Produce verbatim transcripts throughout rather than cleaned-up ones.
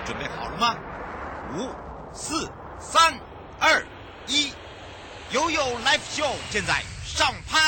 准备好了吗？五、四、三、二、一，悠悠 Live Show 现在上拍。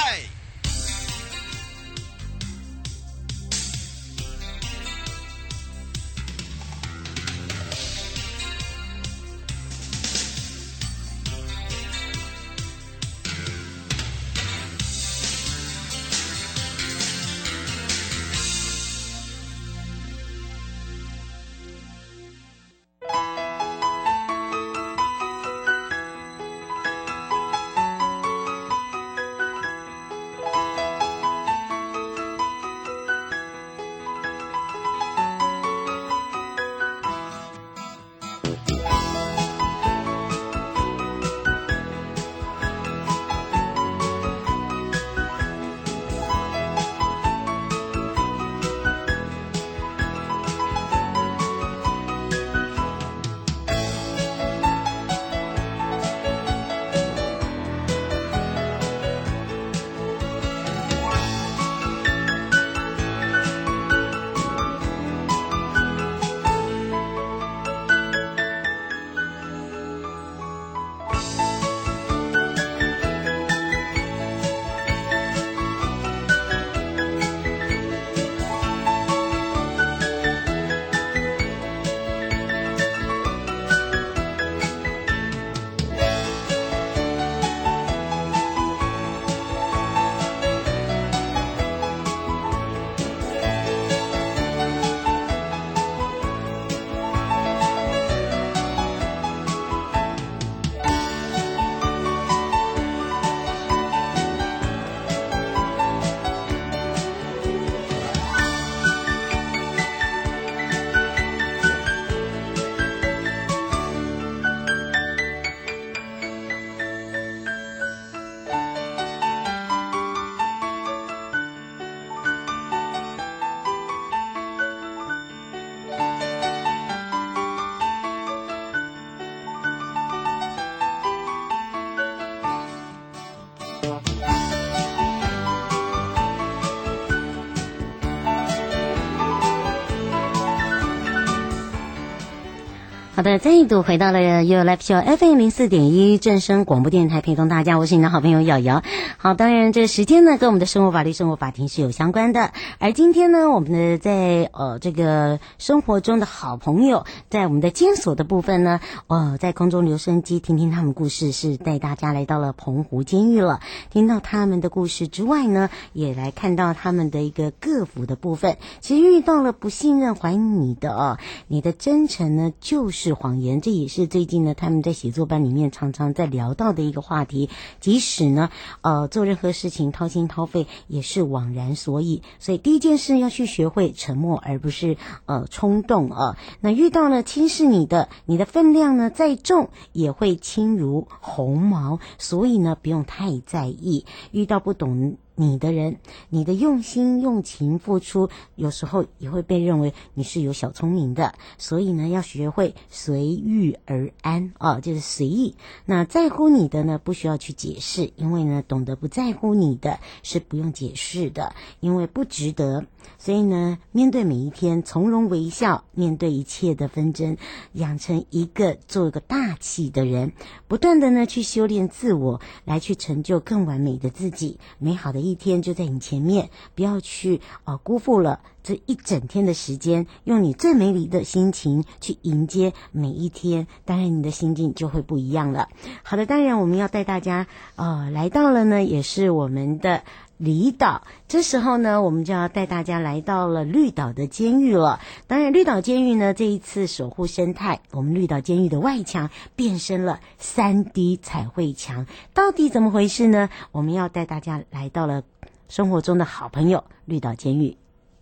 好的，再度回到了 Your Live Show F M 零四点一正声广播电台，陪同大家，我是你的好朋友瑶瑶。好，当然这个时间呢，跟我们的生活法律、生活法庭是有相关的。而今天呢，我们的在呃这个生活中的好朋友，在我们的监所的部分呢，呃，在空中留声机听听他们故事，是带大家来到了澎湖监狱了。听到他们的故事之外呢，也来看到他们的一个个府的部分。其实遇到了不信任、怀疑你的哦，你的真诚呢，就是谎言，这也是最近呢他们在写作班里面常常在聊到的一个话题。即使呢呃做任何事情掏心掏肺也是枉然所以，所以第一件事要去学会沉默，而不是呃冲动啊。那遇到了轻视你的，你的分量呢再重也会轻如鸿毛，所以呢不用太在意。遇到不懂你的人，你的用心用情付出，有时候也会被认为你是有小聪明的，所以呢要学会随遇而安啊，就是随意。那在乎你的呢，不需要去解释，因为呢懂得不在乎你的是不用解释的，因为不值得。所以呢，面对每一天从容微笑，面对一切的纷争，养成一个做一个大气的人，不断的呢去修炼自我，来去成就更完美的自己。美好的一天就在你前面，不要去呃辜负了这一整天的时间，用你最美丽的心情去迎接每一天，当然你的心境就会不一样了。好的，当然我们要带大家呃来到了呢，也是我们的离岛，这时候呢我们就要带大家来到了绿岛的监狱了。当然绿岛监狱呢这一次守护生态，我们绿岛监狱的外墙变身了 三 D 彩绘墙，到底怎么回事呢？我们要带大家来到了生活中的好朋友绿岛监狱。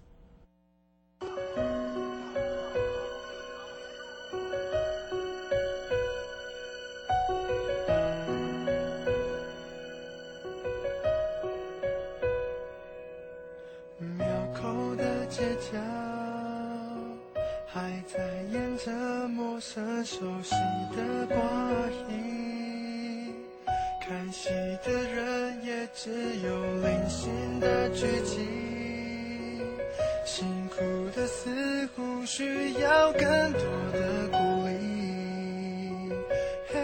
还在演着陌生熟悉的挂音，看戏的人也只有零星的剧情，辛苦苦的似乎需要更多的鼓励。嘿，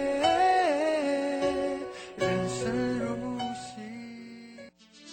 人生如戏。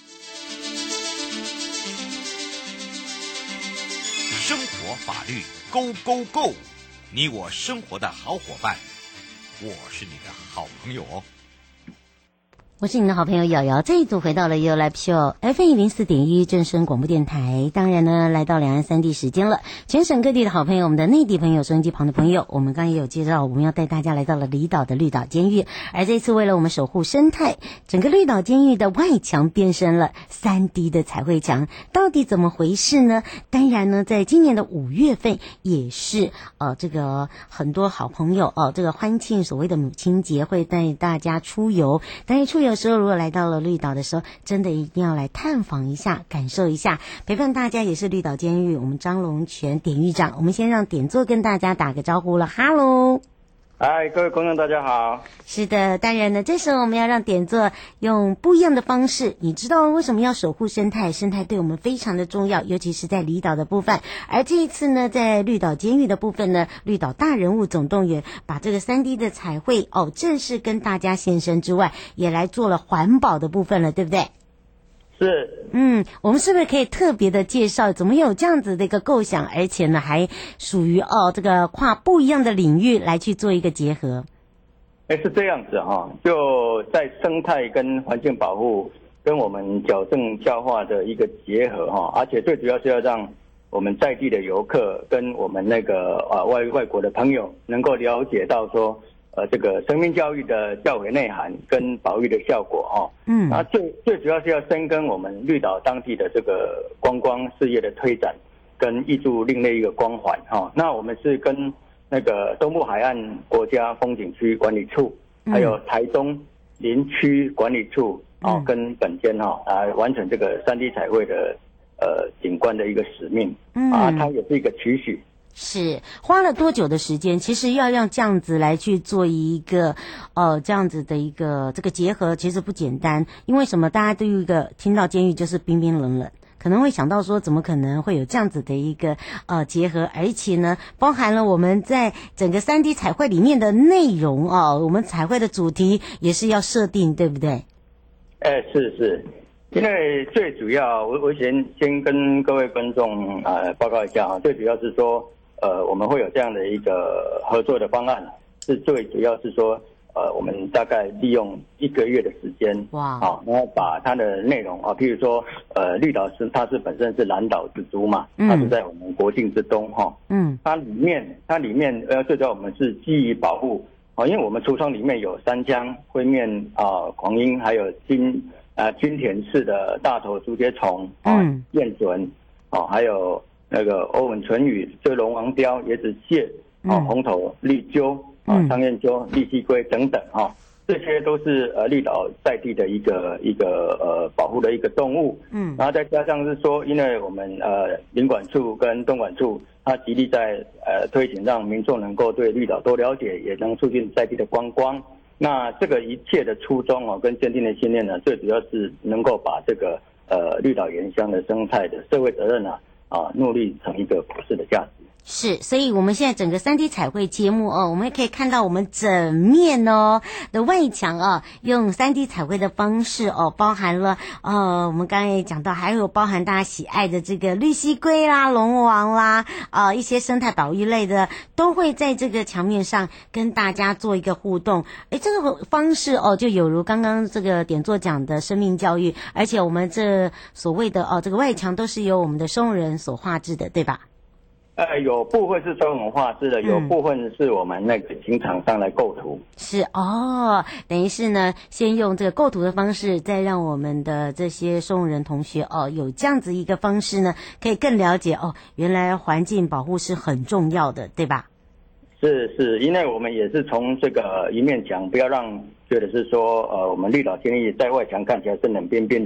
生活法律 Go Go Go， 你我生活的好伙伴，我是你的好朋友哦。 我是你的好朋友瑶瑶，这一组回到了 You Live Show F M 零四点一正声广播电台。当然呢，来到两岸三地时间了，全省各地的好朋友，我们的内地朋友，收音机旁的朋友，我们刚刚也有介绍，我们要带大家来到了离岛的绿岛监狱。而这次为了我们守护生态，整个绿岛监狱的外墙变身了 三 D 的彩绘墙，到底怎么回事呢？当然呢，在今年的五月份也是呃这个很多好朋友哦、呃，这个欢庆所谓的母亲节，会带大家出游。但是出游有时候如果来到了绿岛的时候，真的一定要来探访一下，感受一下。陪伴大家也是绿岛监狱我们张龙泉典狱长，我们先让典座跟大家打个招呼了。哈喽， 嗨，各位观众大家好。 是的，当然呢，这时候我们要让典座用不一样的方式。你知道为什么要守护生态？生态对我们非常的重要，尤其是在离岛的部分。而这一次呢，在绿岛监狱的部分呢，绿岛大人物总动员把这个 三 D 的彩绘哦，正式跟大家现身之外，也来做了环保的部分了，对不对？ 是， 嗯，我们是不是可以特别的介绍怎么有这样子的一个构想，而且呢还属于哦这个跨不一样的领域来去做一个结合？ 哎，是这样子哈，就在生态跟环境保护跟我们矫正教化的一个结合哈，而且最主要是要让我们在地的游客跟我们那个啊外外国的朋友能够了解到说。呃，这个生命教育的教诲内涵跟保育的效果哈，嗯，那最最主要是要深耕我们绿岛当地的这个观光事业的推展，跟挹注另类一个光环哈。那我们是跟那个东部海岸国家风景区管理处，还有台东林区管理处哦、嗯，跟本间哈来完成这个 三 D 彩绘的呃景观的一个使命，嗯啊，它也是一个期许。 是花了多久的时间？其实要让这样子来去做一个呃这样子的一个这个结合，其实不简单。因为什么？大家对于一个听到监狱就是冰冰冷冷，可能会想到说，怎么可能会有这样子的一个呃结合？而且呢，包含了我们在整个 三 D 彩绘里面的内容哦，我们彩绘的主题也是要设定，对不对？ 哎，是是。因为最主要，我我先先跟各位观众呃报告一下啊，最主要是说。呃，我们会有这样的一个合作的方案，是最主要是说，呃，我们大概利用一个月的时间，哇，好，然后把它的内容啊，譬如说，呃，绿岛是它是本身是蓝岛之都嘛，它是在我们国境之东哈，嗯，它里面它里面呃，最主要我们是基于保护啊，因为我们橱窗里面有山羌、灰面啊、黄莺，还有金啊金田氏的大头竹节虫啊、燕隼啊，还有。那个欧吻唇羽、追龙王雕、椰子蟹、啊红头绿鸠、啊苍燕鸠、利溪龟等等哈、啊，这些都是呃绿岛在地的一个一个呃保护的一个动物。嗯，然后再加上是说，因为我们呃林管处跟东管处，它极力在呃推行，让民众能够对绿岛多了解，也能促进在地的观光。那这个一切的初衷哦，跟坚定的信念呢，最主要是能够把这个呃绿岛原乡的生态的社会责任啊。啊，努力成一个普世的价值。 是，所以我们现在整个 三 D 彩绘节目哦，我们也可以看到我们整面哦的外墙啊，用 三 D 彩绘的方式哦，包含了呃，我们刚才也讲到，还有包含大家喜爱的这个绿蜥龟啦、龙王啦，啊、呃，一些生态保育类的，都会在这个墙面上跟大家做一个互动。诶，这个方式哦，就有如刚刚这个点座讲的生命教育，而且我们这所谓的哦，这个外墙都是由我们的收容人所画制的，对吧？ 呃，有部分是收容画制的，有部分是我们那个请厂商来构图。 是哦，等于是呢，先用这个构图的方式，再让我们的这些收容人同学哦，有这样子一个方式呢，可以更了解哦，原来环境保护是很重要的，对吧？ 是是，因为我们也是从这个一面墙，不要让觉得是说，呃，我们绿岛监狱在外墙看起来是冷冰冰的，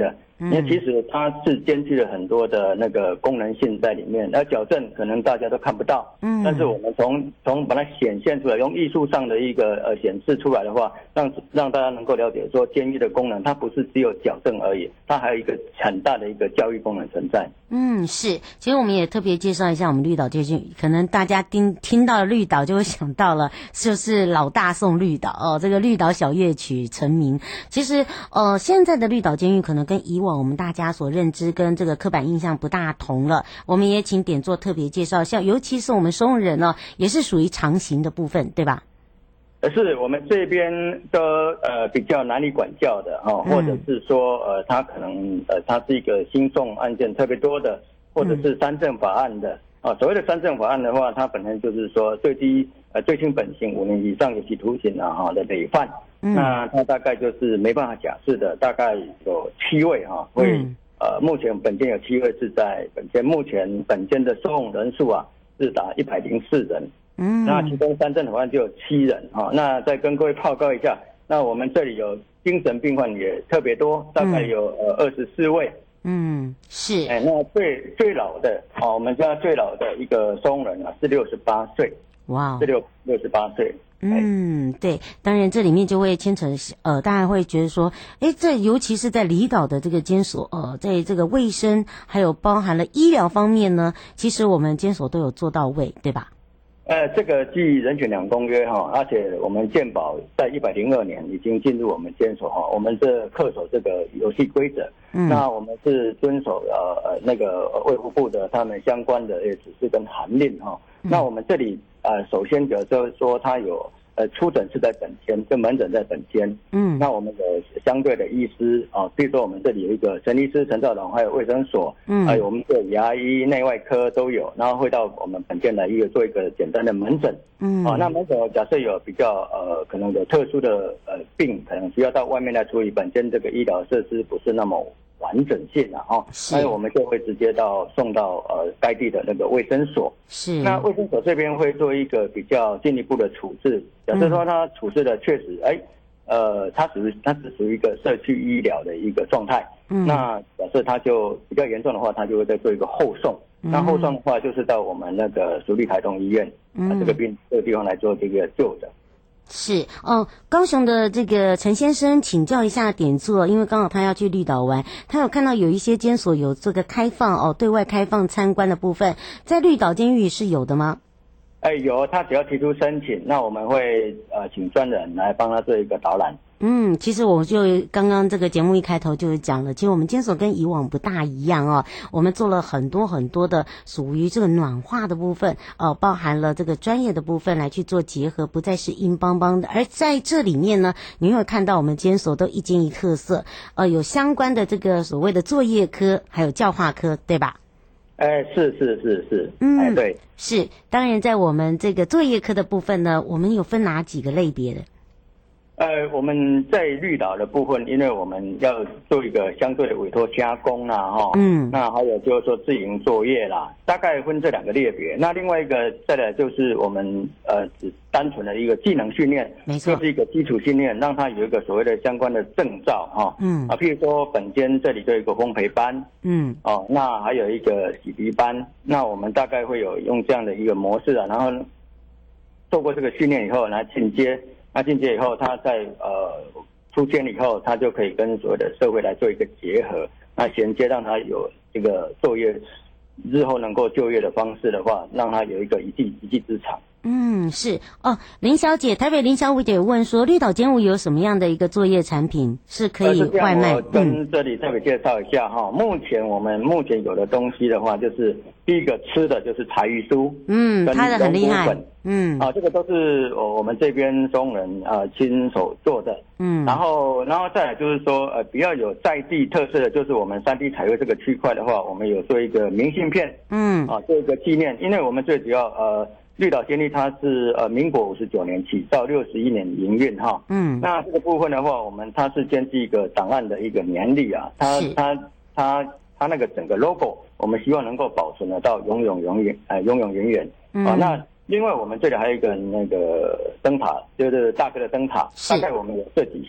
因为其实它是兼具了很多的那个功能性在里面，而矫正可能大家都看不到，嗯，但是我们从从把它显现出来，用艺术上的一个呃显示出来的话，让让大家能够了解说监狱的功能，它不是只有矫正而已，它还有一个很大的一个教育功能存在。 嗯，是。其实我们也特别介绍一下我们绿岛监狱，可能大家听听到绿岛就会想到了，就是老大宋绿岛哦，这个绿岛小夜曲成名。其实呃，现在的绿岛监狱可能跟以往我们大家所认知跟这个刻板印象不大同了。我们也请点做特别介绍，像尤其是我们松人呢，也是属于长刑的部分，对吧？ 是我们这边的呃比较难以管教的哦，或者是说呃他可能呃他是一个新送案件特别多的，或者是三正法案的啊。所谓的三正法案的话，它本身就是说最低呃最轻本刑五年以上有期徒刑啊哈的累犯，嗯、那他大概就是没办法假释的，大概有七位哈、啊、会、嗯、呃目前本件有七位是在本件，目前本件的收容人数啊是达一百零四人。嗯，那其中三正法案就有七人哈、哦。那再跟各位报告一下，那我们这里有精神病患也特别多，大概有、嗯、呃二十四位。嗯， 是。 哎，那最最老的哦，我们家最老的一个收容人啊是六十八岁。哇，是六六十八岁。 嗯，对，当然这里面就会牵扯呃，大家会觉得说，哎，这尤其是在离岛的这个监所，呃，在这个卫生还有包含了医疗方面呢，其实我们监所都有做到位，对吧？ 呃，这个基于人权两公约哈，而且我们健保在一百零二年已经进入我们监所哈，我们是恪守这个游戏规则。嗯，那我们是遵守呃呃那个卫福部的他们相关的指示跟函令哈。嗯、那我们这里呃首先就是说它有呃出诊是在本间，跟门诊在本间。嗯，那我们的相对的医师啊，比如说我们这里有一个陈医师陈兆龙，还有卫生所，嗯，还有我们的牙医、内外科都有，然后会到我们本间来一个做一个简单的门诊。嗯，啊，那门诊假设有比较呃可能有特殊的呃病，可能需要到外面来处理，本间这个医疗设施不是那么完整性啊，哈，所以我们就会直接到送到呃该地的那个卫生所。是，那卫生所这边会做一个比较进一步的处置。假设说他处置的确实，哎、呃，他属于他只属于一个社区医疗的一个状态。嗯，那假设他就比较严重的话，他就会再做一个后送。嗯、那后送的话，就是到我们那个属立台东医院，嗯、啊，这个病这个地方来做这个就诊。 是哦，高雄的这个陈先生请教一下点座，因为刚好他要去绿岛玩，他有看到有一些监所有这个开放哦，对外开放参观的部分，在绿岛监狱是有的吗？ 哎，有，他只要提出申请，那我们会呃请专人来帮他做一个导览。 嗯，其实我就刚刚这个节目一开头就讲了，其实我们监所跟以往不大一样哦，我们做了很多很多的属于这个暖化的部分，呃，包含了这个专业的部分来去做结合，不再是硬邦邦的。而在这里面呢，你会看到我们监所都一间一特色，呃，有相关的这个所谓的作业科，还有教化科，对吧？ 哎，是是是是，嗯，哎，对， 是。当然，在我们这个作业科的部分呢，我们有分哪几个类别的？ 呃，我们在绿岛的部分，因为我们要做一个相对的委托加工啦，哈，嗯，那还有就是说自营作业啦，大概分这两个类别。那另外一个再来就是我们呃只单纯的一个技能训练，没错，就是一个基础训练，让他有一个所谓的相关的证照哈，嗯，啊，譬如说本间这里就有一个烘焙班，嗯，哦，那还有一个洗涤班，那我们大概会有用这样的一个模式啊，然后透过这个训练以后来进阶。那进阶以后，他在呃出监以后，他就可以跟所有的社会来做一个结合，那衔接让他有这个就业，日后能够就业的方式的话，让他有一个一技一技之长。 嗯，是哦，林小姐，台北林小姐问说，绿岛监务有什么样的一个作业产品是可以外卖？ 我跟这里特别介绍一下哈、嗯，目前我们目前有的东西的话，就是第一个吃的就是柴鱼酥，嗯，它的很厉害，嗯，啊，这个都是我我们这边中人呃亲手做的，嗯，然后然后再来就是说呃比较有在地特色的，就是我们三 D 彩绘这个区块的话，我们有做一个明信片，嗯，啊，做一个纪念，因为我们最主要呃。绿岛监狱它是呃民国五十九年起到六十一年营运哈，嗯，那这个部分的话，我们它是兼具一个档案的一个年历啊，它它它它那个整个 logo， 我们希望能够保存得到永永永远呃永永远远，嗯、啊，那另外我们这里还有一个那个灯塔，就是大哥的灯塔，大概我们有这几项，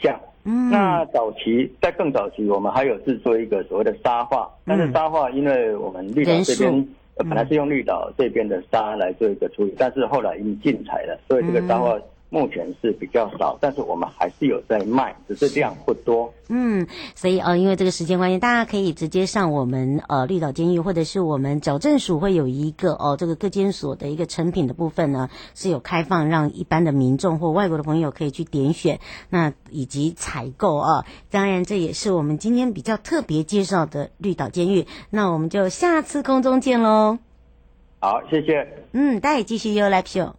嗯， 那早期在更早期，我们还有制作一个所谓的沙画，但是沙画因为我们绿岛这边、 嗯、 呃、本来是用绿岛这边的沙来做一个处理，但是后来已经禁采了，所以这个沙画目前是比较少，但是我们还是有在卖，只是量不多。 嗯，所以呃，因为这个时间关系，大家可以直接上我们呃绿岛监狱，或者是我们矫正署会有一个哦、呃、这个各监所的一个成品的部分呢，是有开放让一般的民众或外国的朋友可以去点选，那以及采购啊。当然，这也是我们今天比较特别介绍的绿岛监狱。那我们就下次空中见喽。 好，谢谢。 嗯，大家也继续又来 Live Show。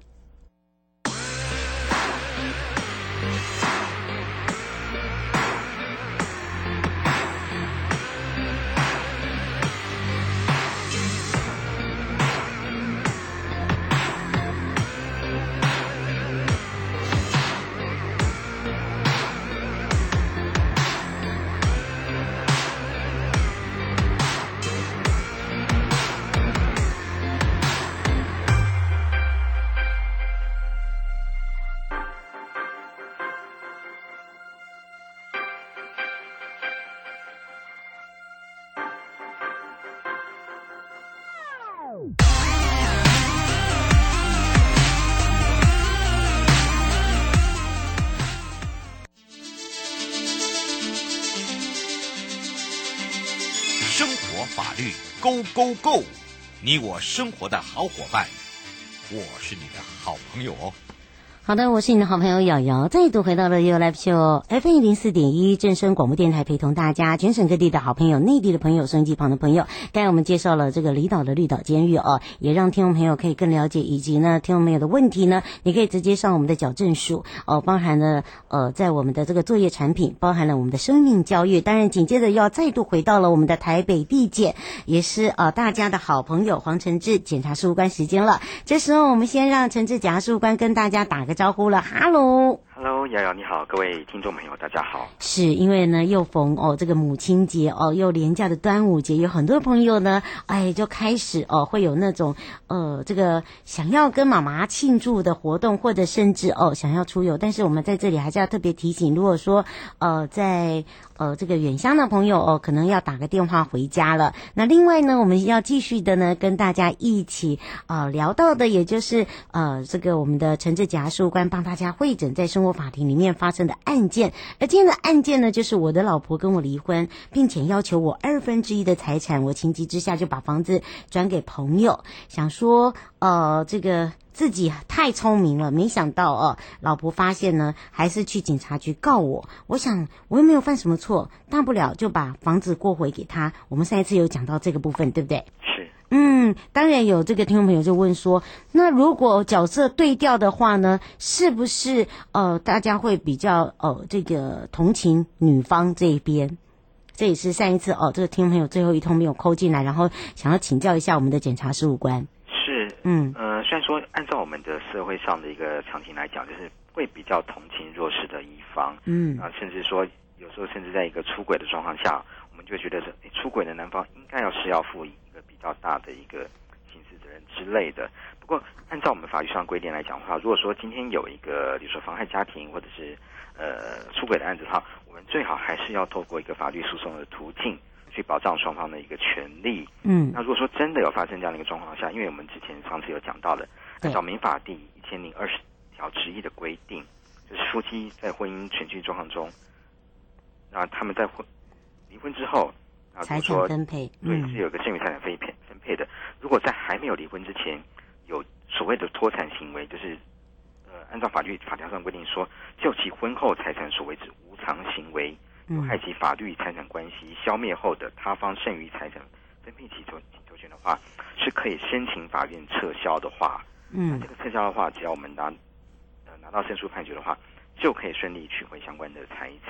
生活法律 Go Go Go， 你我生活的好伙伴，我是你的好朋友哦。 好的，我是你的好朋友瑶瑶，再度回到了 You Live Show F M 零四点一正声广播电台，陪同大家全省各地的好朋友、内地的朋友、收音机旁的朋友。刚才我们介绍了这个离岛的绿岛监狱哦，也让听众朋友可以更了解，以及呢听众朋友的问题呢，你可以直接上我们的矫正署哦，包含了呃在我们的这个作业产品，包含了我们的生命教育。当然，紧接着要再度回到了我们的台北地检，也是呃大家的好朋友黄承志检察事务官时间了。这时候我们先让承志检察事务官跟大家打个招呼了，哈喽。 Hello， 瑶瑶你好，各位听众朋友大家好。 是因为呢又逢哦这个母亲节哦，又连假的端午节，有很多朋友呢哎就开始哦会有那种呃这个想要跟妈妈庆祝的活动，或者甚至哦想要出游。但是我们在这里还是要特别提醒，如果说呃在呃这个远乡的朋友哦可能要打个电话回家了。那另外呢我们要继续的呢跟大家一起呃聊到的，也就是呃这个我们的承志检察事务官帮大家汇诊在生活法庭里面发生的案件。而今天的案件呢，就是我的老婆跟我离婚，并且要求我二分之一的财产，我情急之下就把房子转给朋友，想说呃这个自己太聪明了，没想到哦，老婆发现呢，还是去警察局告我。我想我又没有犯什么错，大不了就把房子过回给他。我们上一次有讲到这个部分，对不对？ 是。 嗯，当然有这个听众朋友就问说，那如果角色对调的话呢，是不是呃大家会比较呃这个同情女方这一边？这也是上一次哦，这个听众朋友最后一通没有扣进来，然后想要请教一下我们的检察事务官。 是， 嗯， 呃，虽然说按照我们的社会上的一个常情来讲，就是会比较同情弱势的一方， 嗯， 啊，甚至说有时候甚至在一个出轨的状况下，我们就觉得是出轨的男方应该要是要负一个比较大的一个刑事责任之类的。不过按照我们法律上规定来讲的话，如果说今天有一个比如说妨害家庭或者是呃出轨的案子的话，我们最好还是要透过一个法律诉讼的途径去保障双方的一个权利。 嗯， 那如果说真的有发生这样的一个状况下，因为我们之前上次有讲到了，按照民法第一千零二十条之一的规定，就是夫妻在婚姻全续状况中，那他们在婚离婚之后，啊， 财产分配， 对，是有个剩余财产分配分配的。如果在还没有离婚之前，有所谓的脱产行为，就是呃，按照法律法条上规定说，就其婚后财产所谓之无偿行为，有害其法律财产关系消灭后的他方剩余财产分配请求请求权的话，是可以申请法院撤销的话， 嗯， 那这个撤销的话，只要我们拿呃拿到胜诉判决的话，就可以顺利取回相关的财产。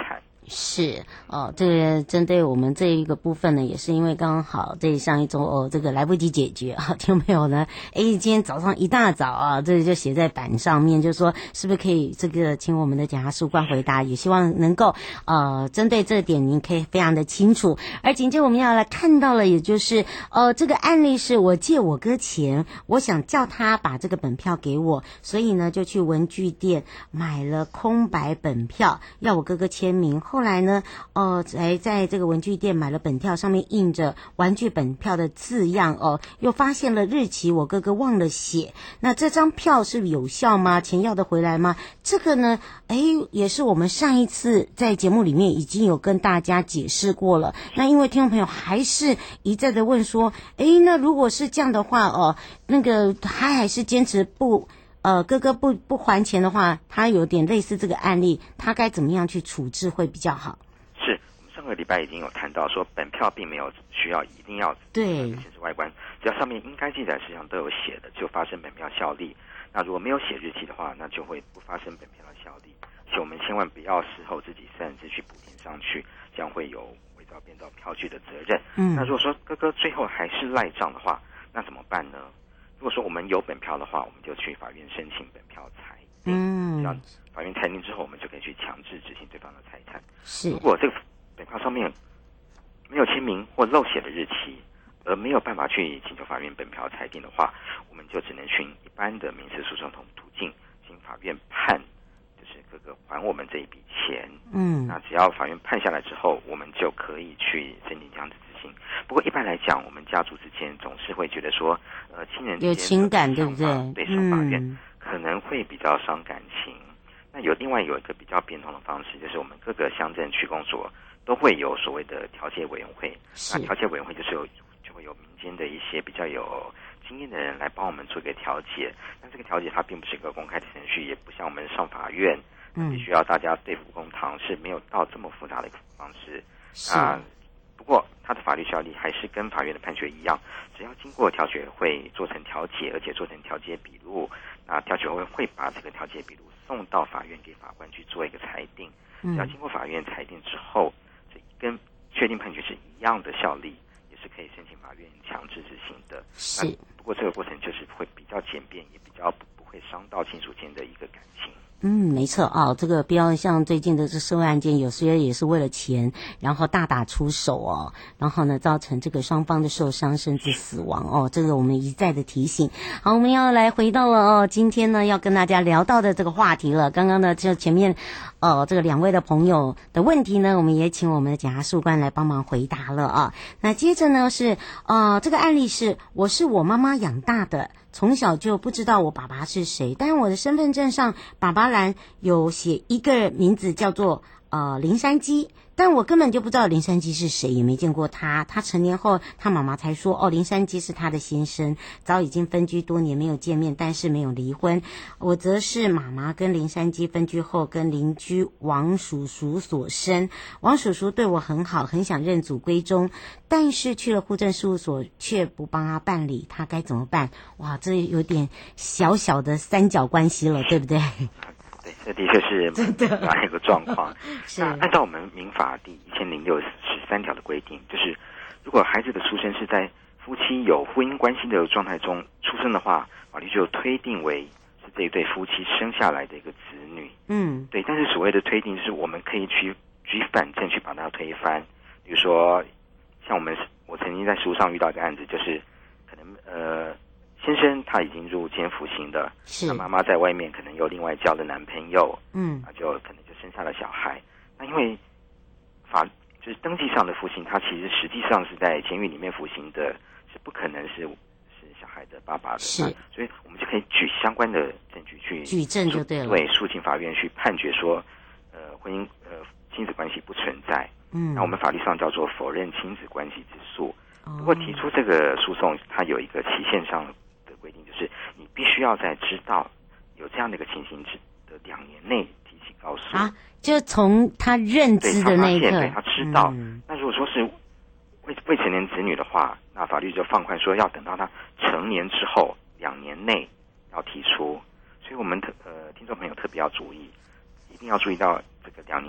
是哦，这个针对我们这一个部分呢，也是因为刚好这上一周哦，这个来不及解决啊，听众朋友呢，哎，今天早上一大早啊，这个就写在板上面，就说是不是可以这个请我们的检察事官回答，也希望能够呃针对这点您可以非常的清楚。而紧接着我们要来看到了，也就是呃这个案例是我借我哥钱，我想叫他把这个本票给我，所以呢就去文具店买了空白本票，要我哥哥签名。后来呢，呃，才在这个文具店买了本票，上面印着玩具本票的字样哦，又发现了日期，我哥哥忘了写。那这张票是有效吗？钱要得回来吗？这个呢，哎，也是我们上一次在节目里面已经有跟大家解释过了。那因为听众朋友还是一再的问说，哎，那如果是这样的话哦，那个他还是坚持不。呃，哥哥不不还钱的话，他有点类似这个案例，他该怎么样去处置会比较好？ 是我们上个礼拜已经有谈到说，本票并没有需要一定要对显示外观，只要上面应该记载事项都有写的，就发生本票效力。那如果没有写日期的话，那就会不发生本票的效力。所以我们千万不要事后自己擅自去补填上去，这样会有伪造变造票据的责任。嗯，那如果说哥哥最后还是赖账的话，那怎么办呢？如果说我们有本票的话，我们就去法院申请本票裁定。嗯，这样法院裁定之后，我们就可以去强制执行对方的财产。是，如果这个本票上面没有签名或漏写的日期，而没有办法去请求法院本票裁定的话，我们就只能循一般的民事诉讼途径，请法院判，就是哥哥还我们这一笔钱。嗯，那只要法院判下来之后，我们就可以去申请强制执行。不过一般来讲，我们家族之间总是会觉得说，呃，亲人之间有情感，对不对？ 对，上法院、嗯、可能会比较伤感情。那有另外有一个比较变通的方式，就是我们各个乡镇区公所都会有所谓的调解委员会。那调解委员会就是有就会有民间的一些比较有经验的人来帮我们做一个调解。那这个调解它并不是一个公开的程序，也不像我们上法院，嗯，必须要大家对簿公堂，是没有到这么复杂的一个方式。啊，不过它的法律效力还是跟法院的判决一样，只要经过调解会做成调解，而且做成调解笔录，那调解会会把这个调解笔录送到法院给法官去做一个裁定。只要经过法院裁定之后，这跟确定判决是一样的效力，也是可以申请法院强制执行的。是，不过这个过程就是会比较简便，也比较不不会伤到亲属间的一个感情。 嗯，没错啊、哦，这个不要像最近的这社会案件，有些也是为了钱，然后大打出手哦，然后呢造成这个双方的受伤甚至死亡哦，这个我们一再的提醒。好，我们要来回到了哦，今天呢要跟大家聊到的这个话题了。刚刚呢就前面呃这个两位的朋友的问题呢，我们也请我们的检察事官来帮忙回答了啊。那接着呢是呃这个案例是我是我妈妈养大的。从小就不知道我爸爸是谁，但是我的身份证上爸爸栏有写一个名字叫做呃林山鸡，但我根本就不知道林山鸡是谁，也没见过他。他成年后，他妈妈才说，哦，林山鸡是他的先生，早已经分居多年，没有见面，但是没有离婚。我则是妈妈跟林山鸡分居后，跟邻居王叔叔所生。王叔叔对我很好，很想认祖归宗，但是去了户政事务所却不帮他办理，他该怎么办？哇，这有点小小的三角关系了，对不对？ 对，这的确是哪一个状况？是那按照我们民法第一千零六十三条的规定，就是如果孩子的出生是在夫妻有婚姻关系的状态中出生的话，法律就推定为是这一对夫妻生下来的一个子女。嗯，对。但是所谓的推定，是我们可以去举反证去把它推翻。比如说，像我们我曾经在书上遇到一个案子，就是可能呃。先生他已经入监服刑的，是那妈妈在外面可能又另外交了男朋友，嗯，那就可能就生下了小孩。那因为法就是登记上的服刑，他其实实际上是在监狱里面服刑的，是不可能是是小孩的爸爸的。是，所以我们就可以举相关的证据去举证就对了， 对，诉请法院去判决说，呃，婚姻呃亲子关系不存在。嗯，那我们法律上叫做否认亲子关系之诉。不过提出这个诉讼，它有一个期限上规定，就是你必须要在知道有这样的一个情形的两年内提起告诉啊，就从他认知的那一刻， 对他知道。嗯、那如果说是未未成年子女的话，那法律就放宽说要等到他成年之后两年内要提出。所以我们特呃听众朋友特别要注意，一定要注意到这个两年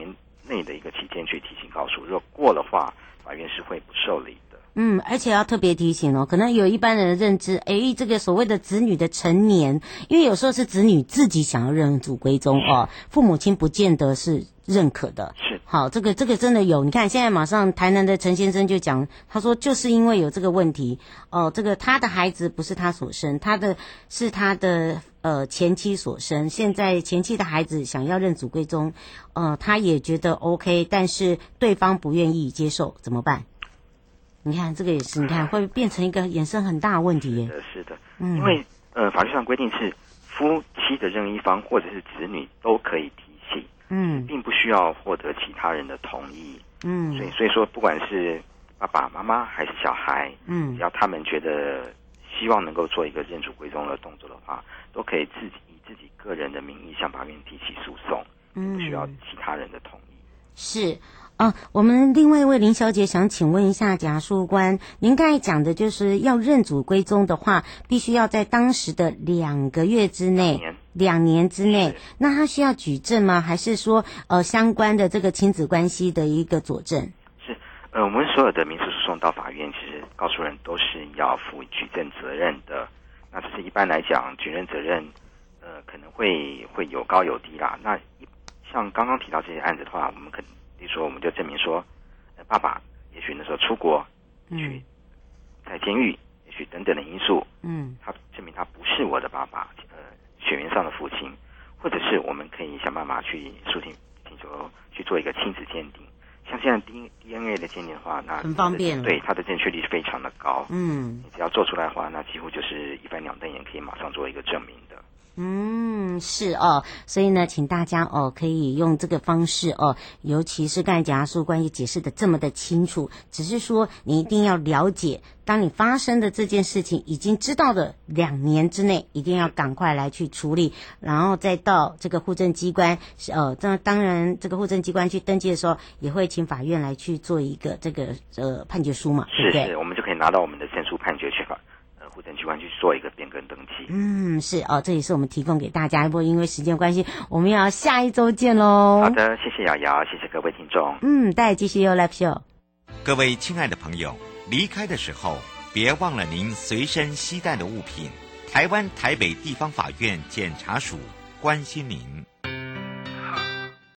内的一个期间去提醒告诉，如果过的话，法院是会不受理的。 嗯，而且要特别提醒哦，可能有一般人的认知，诶，这个所谓的子女的成年，因为有时候是子女自己想要认祖归宗哦，父母亲不见得是认可的。 是， 好，这个这个真的有，你看现在马上台南的陈先生就讲，他说就是因为有这个问题，哦，这个他的孩子不是他所生，他的是他的呃前妻所生，现在前妻的孩子想要认祖归宗，呃，他也觉得 OK， 但是对方不愿意接受，怎么办？你看这个也是，你看会变成一个衍生很大的问题耶。 是的，是的， 嗯， 因为呃法律上规定是夫妻的任意一方或者是子女都可以提起， 嗯， 并不需要获得其他人的同意， 嗯， 所以所以说不管是爸爸妈妈还是小孩， 嗯， 只要他们觉得希望能够做一个认祖归宗的动作的话，都可以自己以自己个人的名义向法院提起诉讼， 嗯， 不需要其他人的同意。 是。啊，我们另外一位林小姐想请问一下检察事官，您刚才讲的就是要认祖归宗的话，必须要在当时的两个月之内， 年两年之内，那他需要举证吗？还是说呃相关的这个亲子关系的一个佐证？ 是，呃，我们所有的民事诉讼到法院，其实告诉人都是要负举证责任的。那只是一般来讲，举证责任，呃，可能会会有高有低啦。那像刚刚提到这些案子的话，我们可能。比如说，我们就证明说，呃，爸爸也许那时候出国，也许在监狱，也许等等的因素， 嗯， 他证明他不是我的爸爸，呃，血缘上的父亲，或者是我们可以想办法去诉请请求去做一个亲子鉴定。像现在 D D N A 的鉴定的话，那很方便， 对它的正确率非常的高， 嗯， 你只要做出来的话，那几乎就是一翻两瞪眼，可以马上做一个证明的。 嗯，是哦，所以呢，请大家哦可以用这个方式哦，尤其是刚才检察事官也解释的这么的清楚，只是说你一定要了解，当你发生的这件事情已经知道的两年之内，一定要赶快来去处理，然后再到这个户政机关，呃，这当然这个户政机关去登记的时候，也会请法院来去做一个这个呃判决书嘛，对不对？ 是是，我们就可以拿到我们的胜诉判决去法。户政机关去做一个变更登记。 嗯，是哦，这也是我们提供给大家。不过因为时间关系，我们要下一周见喽。 好的，谢谢瑶瑶，谢谢各位听众。 嗯，大家继续有 Live Show。 各位亲爱的朋友，离开的时候别忘了您随身携带的物品。台湾台北地方法院检察署关心您。